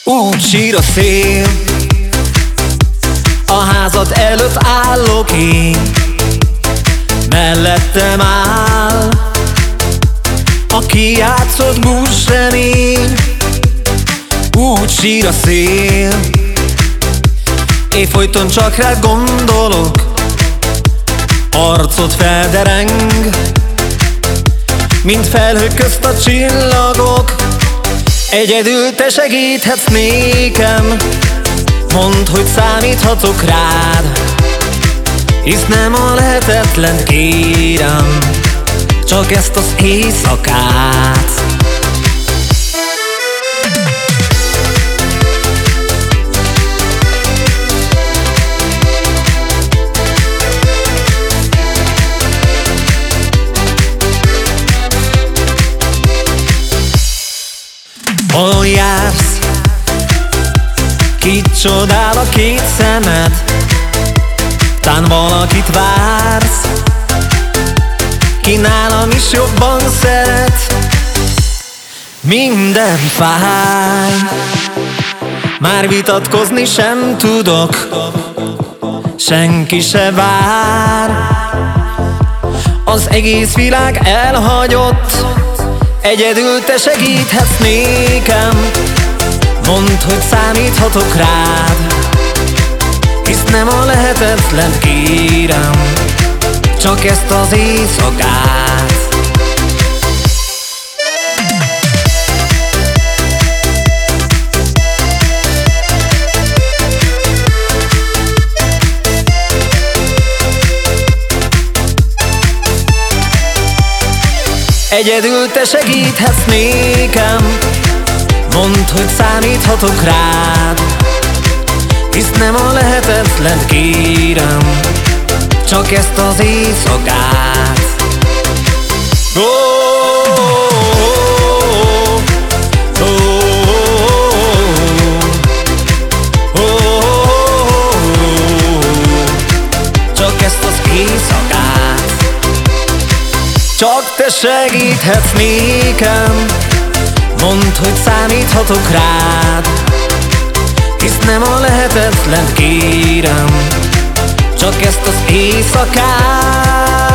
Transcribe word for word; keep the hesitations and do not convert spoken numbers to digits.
Úgy sír a szél, a házad előtt állok én, mellettem áll a kijátszott buszremény. Úgy sír a szél, én folyton csak rád gondolok, arcod feldereng, mint felhők közt a csillagok. Egyedül te segíthetsz nékem, mondd, hogy számíthatok rád, hisz nem a lehetetlent kérem, csak ezt az éjszakát. Hol jársz? Kit csodál a két szemed? Tán valakit vársz, ki nálam is jobban szeret. Minden fáj, már vitatkozni sem tudok, senki se vár, az egész világ elhagyott. Egyedül te segíthetsz nékem, mondd, hogy számíthatok rád, hisz nem a lehetetlent kérem, csak ezt az éjszakát. Egyedül te segíthetsz nékem, mondd, hogy számíthatok rád, hisz nem a lehetetlent kérem, csak ezt az éjszakát. Oh, oh, oh, oh, oh, csak ezt az éjszakát. Csak te segíthetsz nékem, mondd, hogy számíthatok rád, hisz nem a lehetetlent kérem, csak ezt az éjszakát.